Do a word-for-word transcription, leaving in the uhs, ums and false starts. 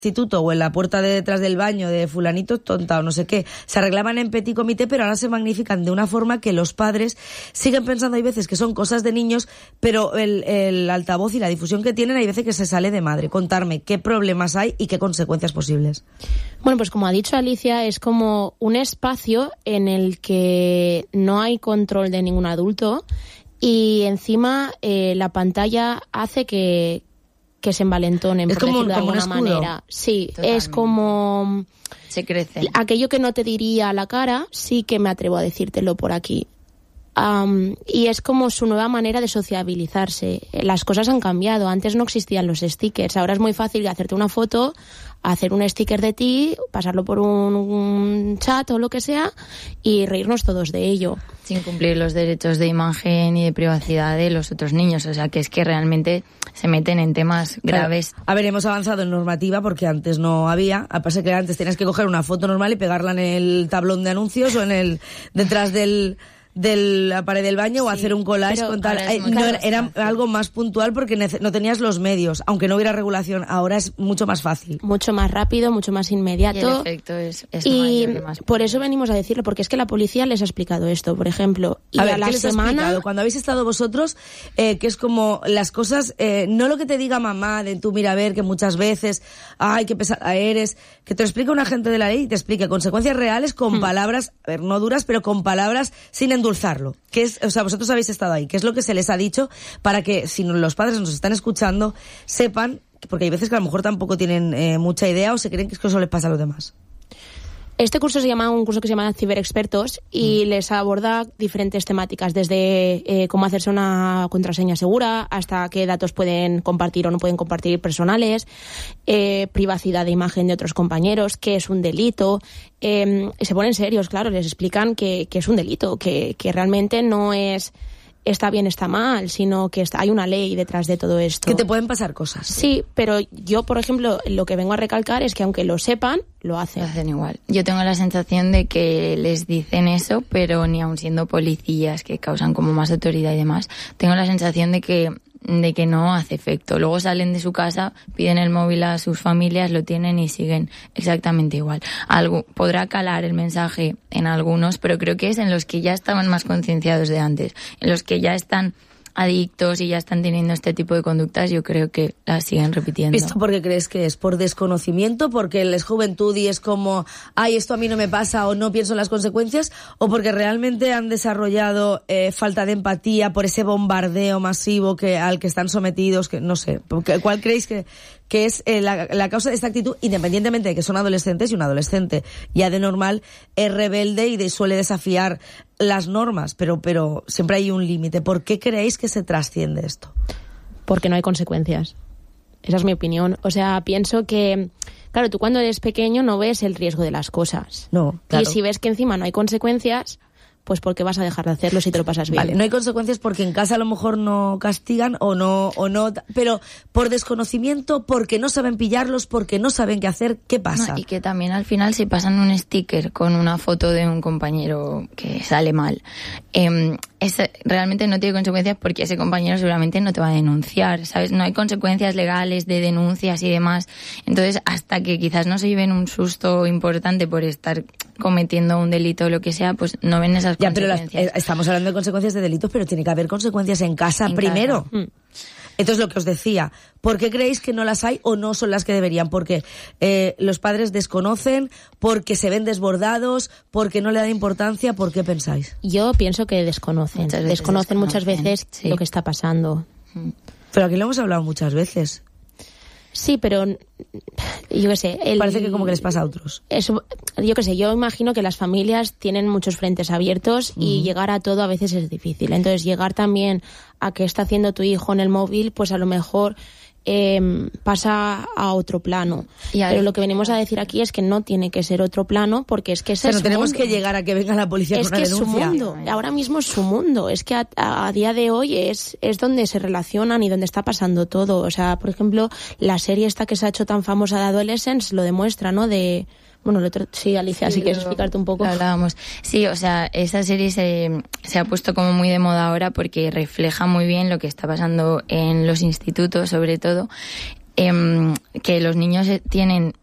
instituto o en la puerta de detrás del baño de fulanito tonta o no sé qué, se arreglaban en petit comité, pero ahora se magnifican de una forma que los padres siguen pensando, hay veces que son cosas de niños, pero el, el altavoz y la difusión que tienen hay veces que se sale de madre. Contarme qué problemas hay y qué consecuencias posibles. Bueno, pues como ha dicho Alicia, es como un espacio en el que no hay control de ningún adulto y encima eh, la pantalla hace que que se envalentonen, es por como, decirlo de como alguna un escudo. manera. Sí, Totalmente. Es como... Se crece. Aquello que no te diría a la cara, sí que me atrevo a decírtelo por aquí. Um, y es como su nueva manera de sociabilizarse. Las cosas han cambiado. Antes no existían los stickers. Ahora es muy fácil hacerte una foto, hacer un sticker de ti, pasarlo por un, un chat o lo que sea y reírnos todos de ello. Sin cumplir los derechos de imagen y de privacidad de los otros niños. O sea, que es que realmente se meten en temas graves. Claro. A ver, hemos avanzado en normativa porque antes no había. A pesar que antes tenías que coger una foto normal y pegarla en el tablón de anuncios o en el detrás del... de la pared del baño, sí, o hacer un collage con tal. Eh, no, era, era algo más puntual porque nece- no tenías los medios, aunque no hubiera regulación. Ahora es mucho más fácil, mucho más rápido, mucho más inmediato, y el efecto es, es y mayor, más por eso venimos a decirlo, porque es que la policía les ha explicado esto, por ejemplo, y a, ver, a la ¿qué les semana ha explicado? Cuando habéis estado vosotros, eh, que es como las cosas, eh, no lo que te diga mamá de tú mira a ver, que muchas veces ay, qué pesada eres, que te lo explica un agente de la ley y te explique consecuencias reales con hmm. palabras, a ver, no duras, pero con palabras sin endulzarlo. ¿Qué es, o sea, vosotros habéis estado ahí? ¿Qué es lo que se les ha dicho para que, si los padres nos están escuchando, sepan, porque hay veces que a lo mejor tampoco tienen eh, mucha idea o se creen que es que eso les pasa a los demás? Este curso se llama un curso que se llama Ciberexpertos y mm. les aborda diferentes temáticas, desde eh, cómo hacerse una contraseña segura hasta qué datos pueden compartir o no pueden compartir personales, eh, privacidad de imagen de otros compañeros, qué es un delito. Eh, se ponen serios, claro, les explican que, que es un delito, que, que realmente no es... está bien, está mal, sino que está, hay una ley detrás de todo esto. Que te pueden pasar cosas. Sí, pero yo, por ejemplo, lo que vengo a recalcar es que aunque lo sepan, lo hacen. Lo hacen igual. Yo tengo la sensación de que les dicen eso, pero ni aun siendo policías que causan como más autoridad y demás, tengo la sensación de que de que no hace efecto. Luego salen de su casa, piden el móvil a sus familias, lo tienen y siguen exactamente igual. Algo podrá calar el mensaje en algunos, pero creo que es en los que ya estaban más concienciados de antes, en los que ya están adictos y ya están teniendo este tipo de conductas, yo creo que las siguen repitiendo. ¿Esto por qué crees que es? ¿Por desconocimiento? ¿Porque es juventud y es como, ay, esto a mí no me pasa o no pienso en las consecuencias? ¿O porque realmente han desarrollado eh, falta de empatía por ese bombardeo masivo que al que están sometidos? Que no sé, ¿cuál creéis que, que es eh, la, la causa de esta actitud? Independientemente de que son adolescentes, y un adolescente ya de normal es rebelde y de, suele desafiar las normas, pero pero siempre hay un límite. ¿Por qué creéis que se trasciende esto? Porque no hay consecuencias. Esa es mi opinión. O sea, pienso que, claro, tú cuando eres pequeño no ves el riesgo de las cosas. No, claro. Y si ves que encima no hay consecuencias, pues ¿por qué vas a dejar de hacerlo si te lo pasas bien? Vale, no hay consecuencias porque en casa a lo mejor no castigan o no, o no, pero por desconocimiento, porque no saben pillarlos, porque no saben qué hacer, ¿qué pasa? No, y que también al final si pasan un sticker con una foto de un compañero que sale mal, eh, es, realmente no tiene consecuencias porque ese compañero seguramente no te va a denunciar, ¿sabes? No hay consecuencias legales de denuncias y demás. Entonces, hasta que quizás no se lleven un susto importante por estar cometiendo un delito o lo que sea, pues no ven esas ya, consecuencias. Pero las, eh, estamos hablando de consecuencias de delitos, pero tiene que haber consecuencias en casa en primero. Casa. Entonces, lo que os decía, ¿por qué creéis que no las hay o no son las que deberían? Porque eh, los padres desconocen, porque se ven desbordados, porque no le dan importancia. ¿Por qué pensáis? Yo pienso que desconocen. Muchas desconocen, desconocen muchas veces sí. lo que está pasando. Pero aquí lo hemos hablado muchas veces. Sí, pero yo qué sé. El, Parece que como que les pasa a otros. Eso, yo qué sé, yo imagino que las familias tienen muchos frentes abiertos y uh-huh. llegar a todo a veces es difícil. Entonces, llegar también a qué está haciendo tu hijo en el móvil, pues a lo mejor eh, pasa a otro plano. Y Pero lo que venimos a decir aquí es que no tiene que ser otro plano porque es que ese Pero es tenemos mundo. que llegar a que venga la policía es con una denuncia. Es que es su mundo. Ahora mismo es su mundo. Es que a, a, a día de hoy es, es donde se relacionan y donde está pasando todo. O sea, por ejemplo, la serie esta que se ha hecho tan famosa de Adolescence lo demuestra, ¿no? De... Bueno, lo otro, sí, Alicia, sí, si quieres explicarte un poco. Hablábamos. Sí, o sea, esa serie se, se ha puesto como muy de moda ahora porque refleja muy bien lo que está pasando en los institutos, sobre todo. eh, que los niños tienen